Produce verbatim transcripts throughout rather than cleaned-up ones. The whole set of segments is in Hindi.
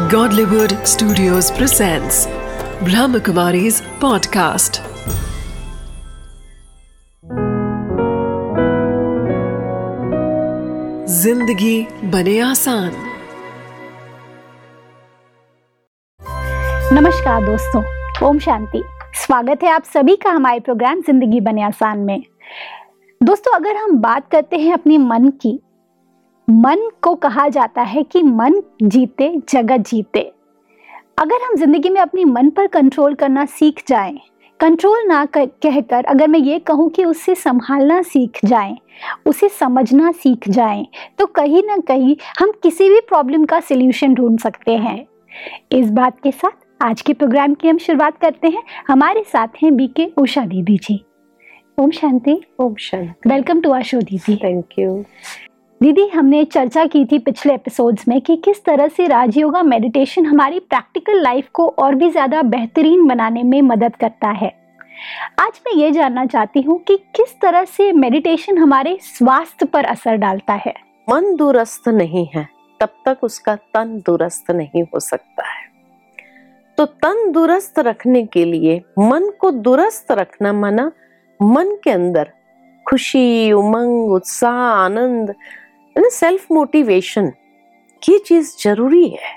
Godlywood Studios presents Brahmakumari's podcast. जिंदगी बने आसान। नमस्कार दोस्तों, ओम शांति। स्वागत है आप सभी का हमारे प्रोग्राम जिंदगी बने आसान में। दोस्तों, अगर हम बात करते हैं अपने मन की, मन को कहा जाता है कि मन जीते जगत जीते। अगर हम जिंदगी में अपनी मन पर कंट्रोल करना सीख जाएं, कंट्रोल ना कहकर अगर मैं ये कहूँ कि उसे संभालना सीख जाएं, उसे समझना सीख जाएं, तो कहीं ना कहीं हम किसी भी प्रॉब्लम का सलूशन ढूंढ सकते हैं। इस बात के साथ आज के प्रोग्राम की हम शुरुआत करते हैं। हमारे साथ हैं बीके उषा दीदी जी। ओम शांति। ओम शांति। वेलकम टू आवर शो दीदी। थैंक यू दीदी। हमने चर्चा की थी पिछले एपिसोड्स में कि किस तरह से राजयोगा मेडिटेशन हमारी प्रैक्टिकल लाइफ को और भी ज्यादा बेहतरीन बनाने में मदद करता है। आज मैं ये जानना चाहती हूँ कि किस तरह से मेडिटेशन हमारे स्वास्थ्य पर असर डालता है। मन दुरुस्त नहीं है तब तक उसका तन दुरुस्त नहीं हो सकता है। तो तन दुरुस्त रखने के लिए मन को दुरुस्त रखना माना मन के अंदर खुशी, उमंग, उत्साह, आनंद, सेल्फ मोटिवेशन, ये चीज जरूरी है।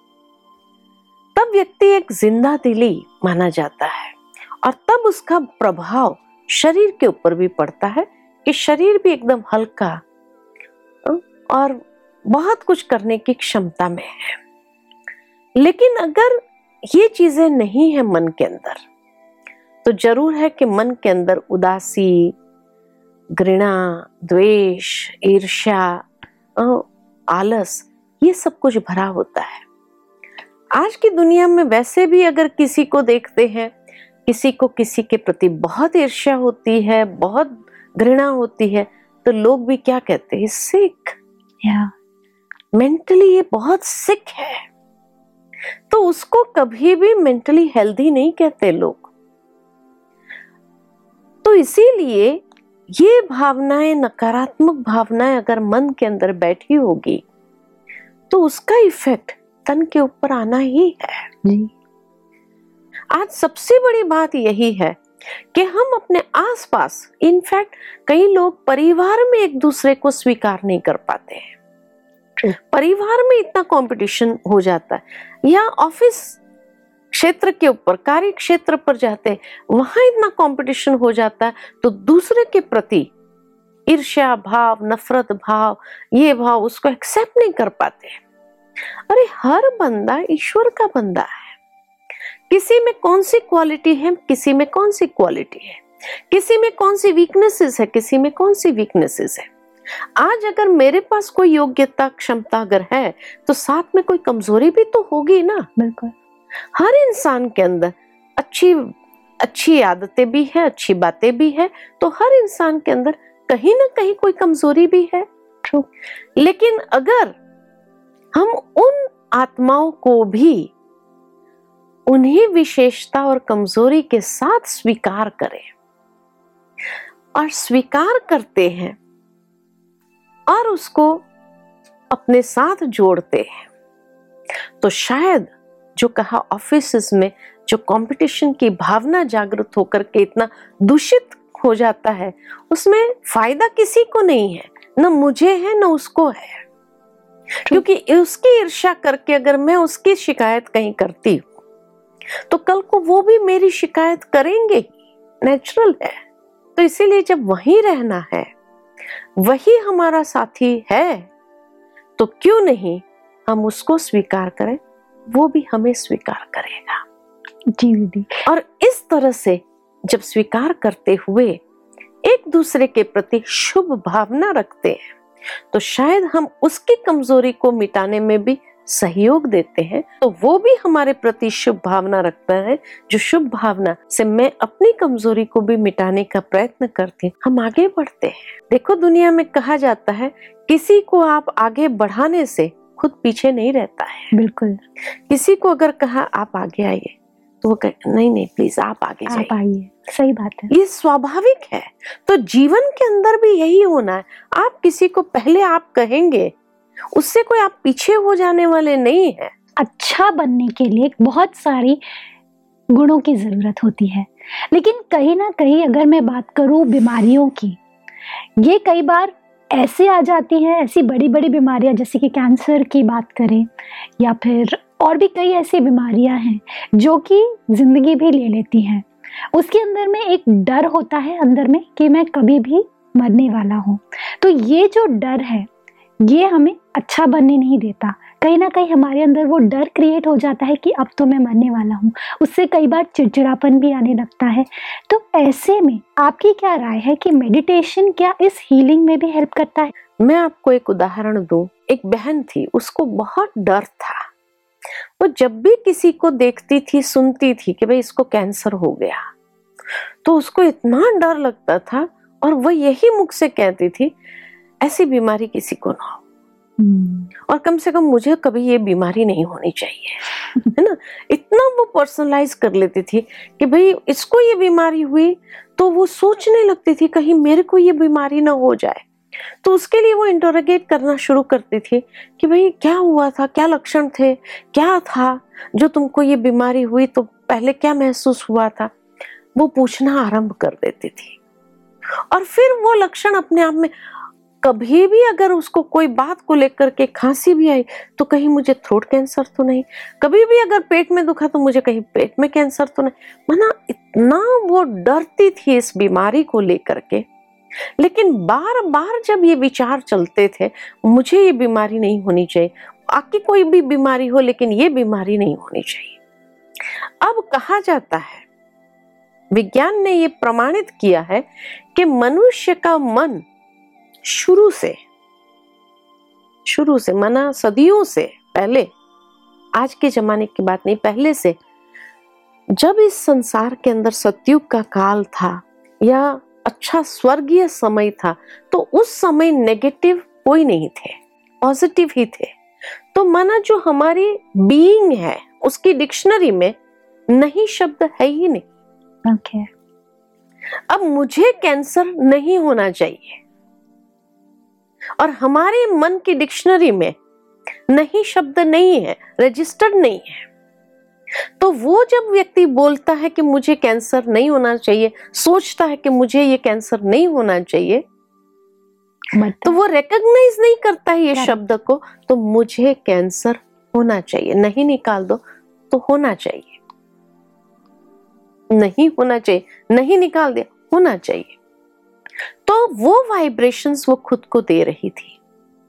तब व्यक्ति एक जिंदा दिली माना जाता है और तब उसका प्रभाव शरीर के ऊपर भी पड़ता है कि शरीर भी एकदम हल्का और बहुत कुछ करने की क्षमता में है। लेकिन अगर ये चीजें नहीं है मन के अंदर, तो जरूर है कि मन के अंदर उदासी, घृणा, द्वेष, ईर्ष्या, आलस, ये सब कुछ भरा होता है। आज की दुनिया में वैसे भी अगर किसी को देखते हैं, किसी को किसी के प्रति बहुत ईर्ष्या होती है, बहुत घृणा होती है, तो लोग भी क्या कहते हैं, सिक, मेंटली ये बहुत सिक है। तो उसको कभी भी मेंटली हेल्दी नहीं कहते लोग। तो इसीलिए ये भावनाएं, नकारात्मक भावनाएं अगर मन के अंदर बैठी होगी तो उसका इफेक्ट तन के ऊपर आना ही है जी। आज सबसे बड़ी बात यही है कि हम अपने आसपास, इनफैक्ट कई लोग परिवार में एक दूसरे को स्वीकार नहीं कर पाते हैं। परिवार में इतना कंपटीशन हो जाता है, या ऑफिस क्षेत्र के ऊपर, कार्य क्षेत्र पर जाते हैं, वहां इतना कंपटीशन हो जाता है, तो दूसरे के प्रति ईर्ष्या भाव, नफरत भाव, ये भाव उसको एक्सेप्ट नहीं कर पाते। अरे हर बंदा ईश्वर का बंदा है। किसी में कौन सी क्वालिटी है, किसी में कौन सी क्वालिटी है, किसी में कौन सी वीकनेसेस है, किसी में कौन सी वीकनेसेस है। आज अगर मेरे पास कोई योग्यता, क्षमता अगर है, तो साथ में कोई कमजोरी भी तो होगी ना। बिल्कुल। हर इंसान के अंदर अच्छी अच्छी आदतें भी है, अच्छी बातें भी है, तो हर इंसान के अंदर कहीं ना कहीं कोई कमजोरी भी है। True. लेकिन अगर हम उन आत्माओं को भी उन्हीं विशेषता और कमजोरी के साथ स्वीकार करें और स्वीकार करते हैं और उसको अपने साथ जोड़ते हैं, तो शायद जो कहा ऑफिस में जो कंपटीशन की भावना जागृत होकर के इतना दूषित हो जाता है, उसमें फायदा किसी को नहीं है, न मुझे है न उसको है। क्योंकि उसकी ईर्ष्या करके अगर मैं उसकी शिकायत कहीं करती हूँ, तो कल को वो भी मेरी शिकायत करेंगे, नेचुरल है। तो इसीलिए जब वहीं रहना है, वही हमारा साथी है, तो क्यों नहीं हम उसको स्वीकार करें, वो भी हमें स्वीकार करेगा जी दीदी। और इस तरह से जब स्वीकार करते हुए एक दूसरे के प्रति शुभ भावना रखते हैं, तो शायद हम उसकी कमजोरी को मिटाने में भी सहयोग देते हैं, तो वो भी हमारे प्रति शुभ भावना रखता है। जो शुभ भावना से मैं अपनी कमजोरी को भी मिटाने का प्रयत्न करती हूँ, हम आगे बढ़ते हैं। देखो, दुनिया में कहा जाता है किसी को आप आगे बढ़ाने से खुद पीछे नहीं रहता है। बिल्कुल। किसी को अगर कहा आप आगे आइए, तो वो कहे नहीं नहीं प्लीज आप आगे जाइए, आप आइए। सही बात है, ये स्वाभाविक है। तो जीवन के अंदर भी यही होना है। आप किसी को पहले आप कहेंगे, उससे कोई आप पीछे हो जाने वाले नहीं है। अच्छा बनने के लिए बहुत सारी गुणों की ज़रूरत होती है, लेकिन कहीं ना कहीं अगर मैं बात करूँ बीमारियों की, ये कई बार ऐसे आ जाती हैं, ऐसी बड़ी बड़ी बीमारियां जैसे कि कैंसर की बात करें या फिर और भी कई ऐसी बीमारियां हैं जो कि ज़िंदगी भी ले लेती हैं। उसके अंदर में एक डर होता है अंदर में कि मैं कभी भी मरने वाला हूँ। तो ये जो डर है ये हमें अच्छा बनने नहीं देता। कहीं ना कहीं हमारे अंदर वो डर क्रिएट हो जाता है कि अब तो मैं मरने वाला हूँ। उससे कई बार चिड़चिड़ापन भी आने लगता है। तो ऐसे में आपकी क्या राय है कि मेडिटेशन क्या इस हीलिंग में भी हेल्प करता है? मैं आपको एक उदाहरण दूं। एक बहन थी, उसको बहुत डर था। वो जब भी किसी को देखती थी, सुनती थी कि भाई इसको कैंसर हो गया, तो उसको इतना डर लगता था और वो यही मुख से कहती थी ऐसी बीमारी किसी को ना हो, और कम से कम मुझे कभी ये बीमारी नहीं होनी चाहिए, है ना। इतना वो पर्सनलाइज कर लेती थी कि भाई इसको ये बीमारी हुई तो वो सोचने लगती थी कहीं मेरे को ये बीमारी ना हो जाए। तो उसके लिए वो इंटरोगेट करना शुरू करती थी कि भाई क्या हुआ था, क्या लक्षण थे, क्या था जो तुमको ये बीमारी हुई, तो पहले क्या महसूस हुआ था। वो पूछना आरंभ कर देती थी और फिर वो लक्षण अपने आप में, कभी भी अगर उसको कोई बात को लेकर के खांसी भी आई तो कहीं मुझे थ्रोट कैंसर तो नहीं, कभी भी अगर पेट में दुखा तो मुझे कहीं पेट में कैंसर तो नहीं, माना इतना वो डरती थी इस बीमारी को लेकर के। लेकिन बार बार जब ये विचार चलते थे मुझे ये बीमारी नहीं होनी चाहिए, आगे कोई भी बीमारी हो लेकिन ये बीमारी नहीं होनी चाहिए। अब कहा जाता है, विज्ञान ने ये प्रमाणित किया है कि मनुष्य का मन शुरू से शुरू से माना सदियों से पहले, आज के जमाने की बात नहीं, पहले से जब इस संसार के अंदर सतयुग का काल था या अच्छा स्वर्गीय समय था, तो उस समय नेगेटिव कोई नहीं थे, पॉजिटिव ही थे। तो माना जो हमारी बीइंग है उसकी डिक्शनरी में नहीं शब्द है ही नहीं। ओके। अब मुझे कैंसर नहीं होना चाहिए और हमारे मन की डिक्शनरी में नहीं शब्द नहीं है, रजिस्टर्ड नहीं है, तो वो जब व्यक्ति बोलता है कि मुझे कैंसर नहीं होना चाहिए, सोचता है कि मुझे ये कैंसर नहीं होना चाहिए, तो वो रिकॉग्नाइज नहीं करता है ये शब्द को, तो मुझे कैंसर होना चाहिए, नहीं निकाल दो तो होना चाहिए, नहीं होना चाहिए, नहीं निकाल दिया होना चाहिए। तो वो वाइब्रेशंस वो खुद को दे रही थी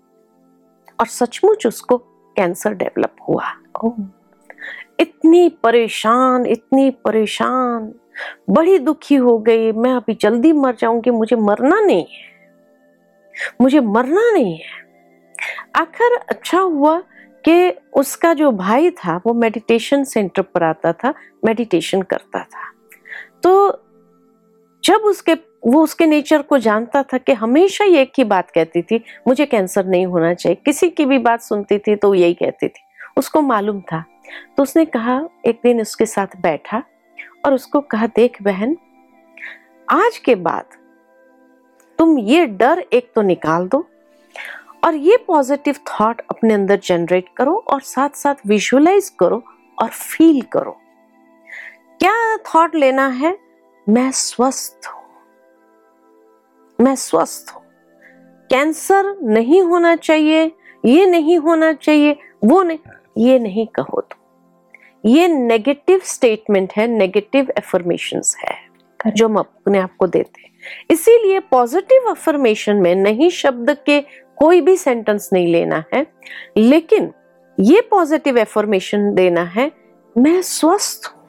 और सचमुच उसको कैंसर डेवलप हुआ। ओह, इतनी परेशान, इतनी परेशान, बड़ी दुखी हो गई, मैं अभी जल्दी मर जाऊंगी, मुझे मरना नहीं है, मुझे मरना नहीं है। आखिर अच्छा हुआ कि उसका जो भाई था वो मेडिटेशन सेंटर पर आता था, मेडिटेशन करता था। तो जब उसके वो उसके नेचर को जानता था कि हमेशा ये एक ही बात कहती थी, मुझे कैंसर नहीं होना चाहिए, किसी की भी बात सुनती थी तो यही कहती थी, उसको मालूम था। तो उसने कहा, एक दिन उसके साथ बैठा और उसको कहा, देख बहन, आज के बाद तुम ये डर एक तो निकाल दो और ये पॉजिटिव थॉट अपने अंदर जनरेट करो और साथ साथ विजुअलाइज करो और फील करो। क्या थॉट लेना है? मैं स्वस्थ हूं, मैं स्वस्थ हूं, कैंसर नहीं होना चाहिए, ये नहीं होना चाहिए, वो नहीं, ये नहीं कहो तुम। ये नेगेटिव स्टेटमेंट है, नेगेटिव अफर्मेशंस है जो हम अपने आप को देते हैं। इसीलिए पॉजिटिव अफर्मेशन में नहीं शब्द के कोई भी सेंटेंस नहीं लेना है, लेकिन ये पॉजिटिव अफर्मेशन देना है, मैं स्वस्थ हूं,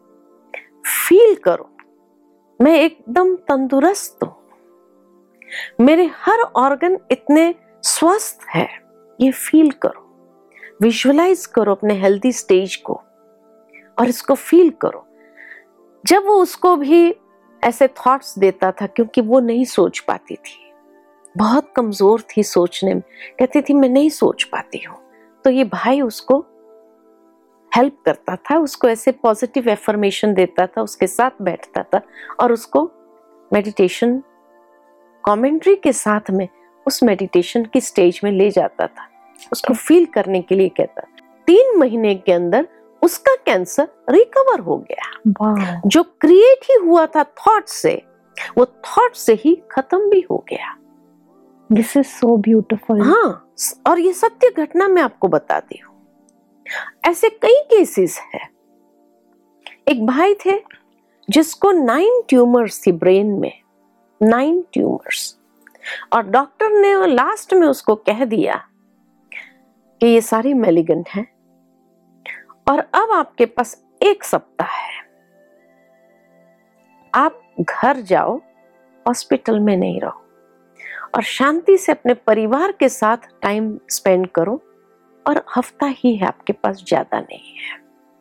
फील करो, मैं एकदम तंदुरुस्त हूं, मेरे हर ऑर्गन इतने स्वस्थ है, ये फील करो, विजुअलाइज करो अपने हेल्दी स्टेज को और इसको फील करो। जब वो उसको भी ऐसे थॉट्स देता था, क्योंकि वो नहीं सोच पाती थी, बहुत कमजोर थी सोचने में, कहती थी मैं नहीं सोच पाती हूँ, तो ये भाई उसको हेल्प करता था, उसको ऐसे पॉजिटिव एफर्मेशन देता था, उसके साथ बैठता था और उसको मेडिटेशन कमेंट्री के साथ में उस मेडिटेशन की स्टेज में ले जाता था, उसको फील करने के लिए कहता था। तीन महीने के अंदर उसका कैंसर रिकवर हो गया। वाह, जो क्रिएट ही हुआ था थॉट से, वो थॉट से ही खत्म भी हो गया। This is so beautiful. हाँ, और ये सत्य घटना मैं आपको बताती हूँ। ऐसे कई केसेस है। एक भाई थे जिसको नाइन ट्यूमर्स थी ब्रेन में, नाइन ट्यूमर्स, और डॉक्टर ने लास्ट में उसको कह दिया कि ये सारी मैलिगेंट है और अब आपके पास एक सप्ताह है, आप घर जाओ, हॉस्पिटल में नहीं रहो और शांति से अपने परिवार के साथ टाइम स्पेंड करो, और हफ्ता ही है आपके पास, ज्यादा नहीं है।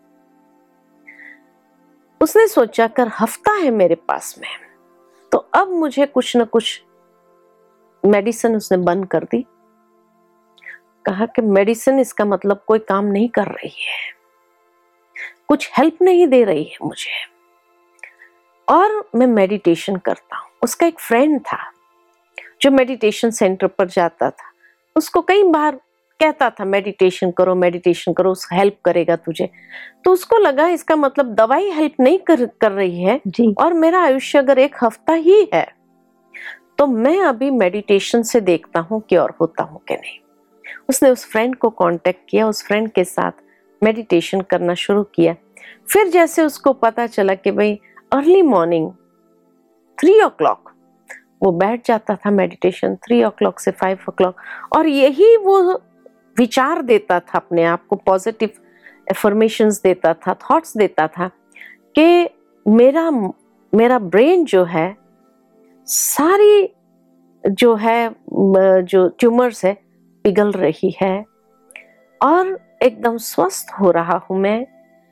उसने सोचा कर हफ्ता है मेरे पास में, तो अब मुझे कुछ न कुछ मेडिसिन उसने बंद कर दी। कहा कि मेडिसिन इसका मतलब कोई काम नहीं कर रही है, कुछ हेल्प नहीं दे रही है मुझे, और मैं मेडिटेशन करता हूँ। उसका एक फ्रेंड था जो मेडिटेशन सेंटर पर जाता था, उसको कई बार कहता था मेडिटेशन करो मेडिटेशन करो, उस हेल्प करेगा तुझे। तो उसको लगा इसका मतलब दवाई हेल्प नहीं कर कर रही है जी। और मेरा आयुष्य अगर एक हफ्ता ही है तो मैं अभी मेडिटेशन से देखता हूँ कि और होता हूँ कि नहीं। उसने उस फ्रेंड को कांटेक्ट किया, उस फ्रेंड के साथ मेडिटेशन करना शुरू किया। फिर जैसे उसको पता चला कि भाई early morning three o'clock वो बैठ जाता था मेडिटेशन, थ्री ओ क्लॉक से फाइव ओ क्लॉक, और यही वो विचार देता था अपने आप को, पॉजिटिव एफर्मेशंस देता था, थॉट्स देता था कि मेरा मेरा ब्रेन जो है, सारी जो है जो ट्यूमर्स है पिघल रही है और एकदम स्वस्थ हो रहा हूं मैं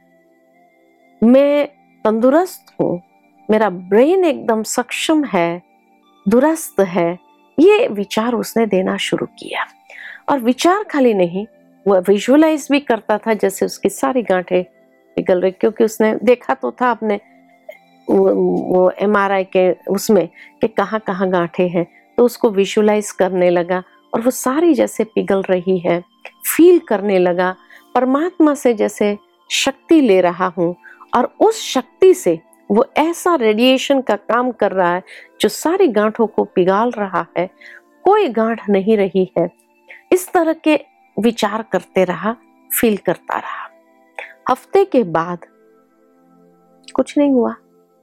मैं तंदुरुस्त हूं, मेरा ब्रेन एकदम सक्षम है, दुरुस्त है। ये विचार उसने देना शुरू किया, और विचार खाली नहीं, वो विजुअलाइज भी करता था जैसे उसकी सारी गांठें पिघल रही, क्योंकि उसने देखा तो था अपने वो, वो एम आर आई के उसमें कि कहाँ कहाँ गांठें हैं, तो उसको विजुअलाइज करने लगा और वो सारी जैसे पिघल रही है, फील करने लगा परमात्मा से जैसे शक्ति ले रहा हूँ, और उस शक्ति से वो ऐसा रेडिएशन का काम कर रहा है जो सारी गांठों को पिघाल रहा है, कोई गांठ नहीं रही है। इस तरह के विचार करते रहा, फील करता रहा। हफ्ते के बाद कुछ नहीं हुआ,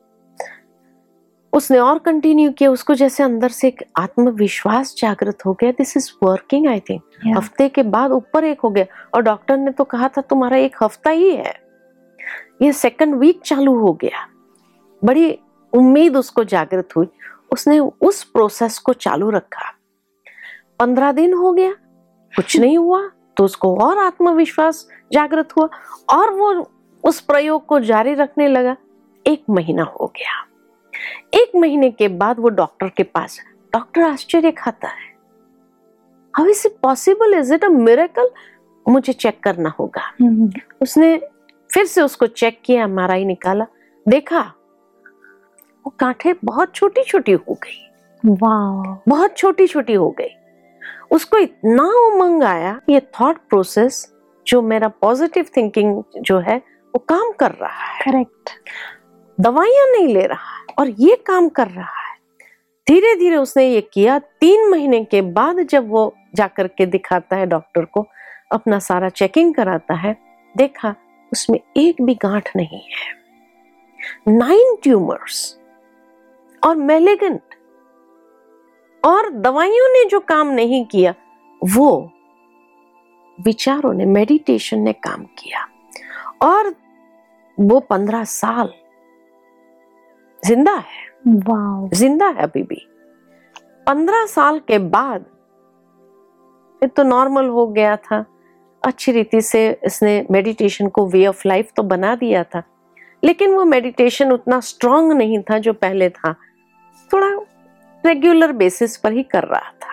उसने और कंटिन्यू किया, उसको जैसे अंदर से एक आत्मविश्वास जागृत हो गया, this is working I think. हफ्ते के बाद ऊपर एक हो गया, और डॉक्टर ने तो कहा था तुम्हारा एक हफ्ता ही है, ये सेकंड वीक चालू हो गया। बड़ी उम्मीद उसको जागृत हुई, उसने उस प्रोसेस को चालू रखा। पंद्रह दिन हो गया, कुछ नहीं हुआ, तो उसको और आत्मविश्वास जागृत हुआ और वो उस प्रयोग को जारी रखने लगा। एक महीना हो गया, एक महीने के बाद वो डॉक्टर के पास, डॉक्टर आश्चर्य खाता है, how is it possible, is it a miracle, मुझे चेक करना होगा। उसने फिर से उसको चेक किया, एम आर आई निकाला, देखा वो गांठें बहुत छोटी छोटी हो गई। वाह, बहुत छोटी छोटी हो गई। उसको इतना उमंग आया, ये थॉट प्रोसेस जो मेरा पॉजिटिव थिंकिंग जो है वो काम कर रहा है, करेक्ट, दवाइयां नहीं ले रहा है और ये काम कर रहा है। धीरे धीरे उसने ये किया। तीन महीने के बाद जब वो जाकर के दिखाता है डॉक्टर को, अपना सारा चेकिंग कराता है, देखा उसमें एक भी गांठ नहीं है, नाइन ट्यूमर्स और मैलिगेंट, और दवाइयों ने जो काम नहीं किया वो विचारों ने, मेडिटेशन ने काम किया, और वो पंद्रह साल जिंदा है। वाह, जिंदा है अभी भी। पंद्रह साल के बाद फिर तो नॉर्मल हो गया था, अच्छी रीति से इसने मेडिटेशन को वे ऑफ लाइफ तो बना दिया था, लेकिन वो मेडिटेशन उतना स्ट्रांग नहीं था जो पहले था, थोड़ा रेगुलर बेसिस पर ही कर रहा था।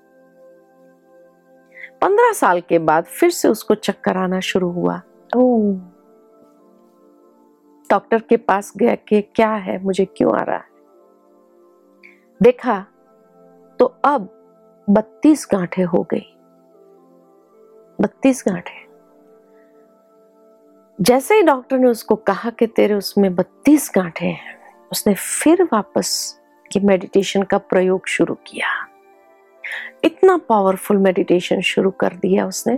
पंद्रह साल के बाद फिर से उसको चक्कर आना शुरू हुआ। ओह, डॉक्टर के पास गया कि क्या है, मुझे क्यों आ रहा है। देखा तो अब बत्तीस गांठें हो गई, बत्तीस गांठें। जैसे ही डॉक्टर ने उसको कहा कि तेरे उसमें बत्तीस गांठें हैं, उसने फिर वापस ये मेडिटेशन का प्रयोग शुरू किया। इतना पावरफुल मेडिटेशन शुरू कर दिया उसने,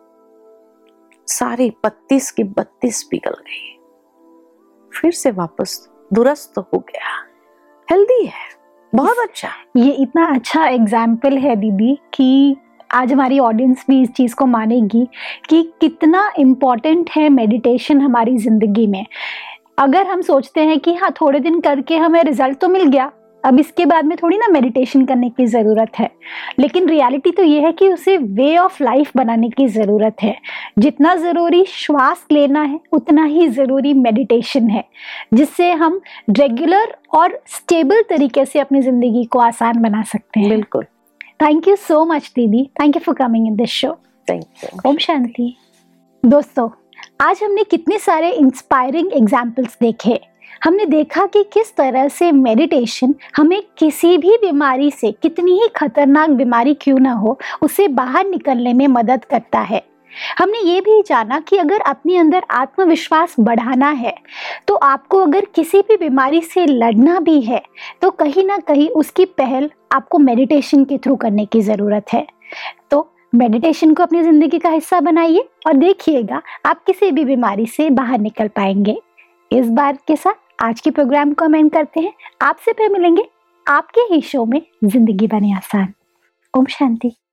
सारी बत्तीस की बत्तीस पिघल गई, फिर से वापस दुरुस्त हो गया, हेल्दी है, बहुत अच्छा। ये इतना अच्छा एग्जाम्पल है दीदी कि आज हमारी ऑडियंस भी इस चीज़ को मानेगी कि कितना इम्पोर्टेंट है मेडिटेशन हमारी ज़िंदगी में। अगर हम सोचते हैं कि हाँ थोड़े दिन करके हमें रिजल्ट तो मिल गया, अब इसके बाद में थोड़ी ना मेडिटेशन करने की ज़रूरत है, लेकिन रियलिटी तो ये है कि उसे वे ऑफ लाइफ बनाने की ज़रूरत है। जितना ज़रूरी श्वास लेना है उतना ही ज़रूरी मेडिटेशन है, जिससे हम रेगुलर और स्टेबल तरीके से अपनी ज़िंदगी को आसान बना सकते हैं। बिल्कुल। थैंक यू सो मच दीदी, thank you for coming in this show. Thank you. ओम शांति। दोस्तों, आज हमने कितने सारे इंस्पायरिंग एग्जाम्पल्स देखे। हमने देखा कि किस तरह से मेडिटेशन हमें किसी भी बीमारी से, कितनी ही खतरनाक बीमारी क्यों ना हो, उससे बाहर निकलने में मदद करता है। हमने ये भी जाना कि अगर अपने अंदर आत्मविश्वास बढ़ाना है, तो आपको अगर किसी भी बीमारी से लड़ना भी है, तो कहीं ना कहीं उसकी पहल आपको मेडिटेशन के थ्रू करने की ज़रूरत है। तो मेडिटेशन को अपनी ज़िंदगी का हिस्सा बनाइए और देखिएगा आप किसी भी बीमारी से बाहर निकल पाएंगे। इस बार के साथ आज के प्रोग्राम को हम एंड करते हैं। आपसे फिर मिलेंगे आपके ही शो में जिंदगी बने आसान। ओम शांति।